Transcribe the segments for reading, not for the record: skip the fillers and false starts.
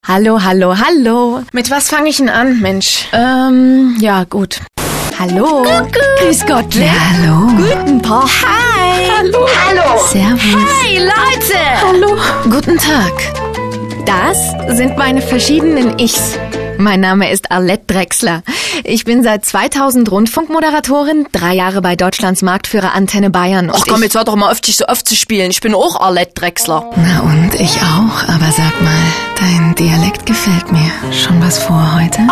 Hallo, hallo, hallo. Mit was fange ich denn an, Mensch? Ja, gut. Hallo. Grüß Gott. Ja, hallo. Guten Tag. Hi. Hallo. Hallo. Servus. Hey, Leute. Hallo. Guten Tag. Das sind meine verschiedenen Ichs. Mein Name ist Arlette Drechsler. Ich bin seit 2000 Rundfunkmoderatorin, 3 Jahre bei Deutschlands Marktführer Antenne Bayern. Und Ach komm, jetzt hör doch mal auf, dich so oft zu spielen. Ich bin auch Arlette Drechsler. Na und, ich auch. Aber sag mal, dein Dialekt gefällt mir. Schon was vor heute?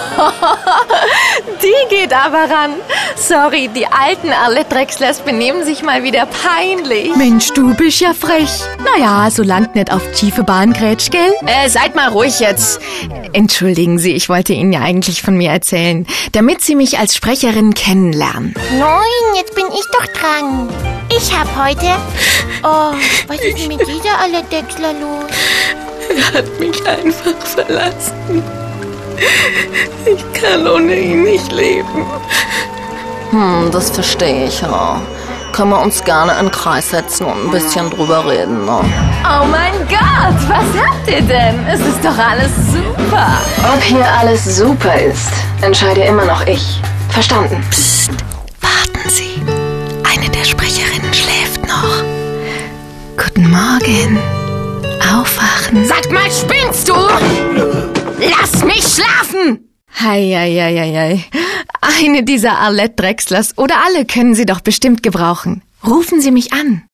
Die geht aber ran. Sorry, die alten Arlette Drechslers benehmen sich mal wieder peinlich. Mensch, du bist ja frech. Naja, so langt nicht auf tiefe Bahngrätsch, gell? Seid mal ruhig jetzt. Entschuldigen Sie, ich wollte Ihnen ja eigentlich von mir erzählen, damit Sie mich als Sprecherin kennenlernen. Nein, jetzt bin ich doch dran. Ich hab heute... Oh, was ist denn mit dieser Arlette Drechsler los? Er hat mich einfach verlassen. Ich kann ohne ihn nicht leben. Das verstehe ich, ja. Können wir uns gerne in den Kreis setzen und ein bisschen drüber reden, ne? Oh mein Gott, was habt ihr denn? Es ist doch alles super. Ob hier alles super ist, entscheide immer noch ich. Verstanden? Psst, warten Sie. Eine der Sprecherinnen schläft noch. Guten Morgen. Aufwachen. Sag mal, spinnst du? Lass mich schlafen! Hei. Eine dieser Arlette Drechslers oder alle können Sie doch bestimmt gebrauchen. Rufen Sie mich an.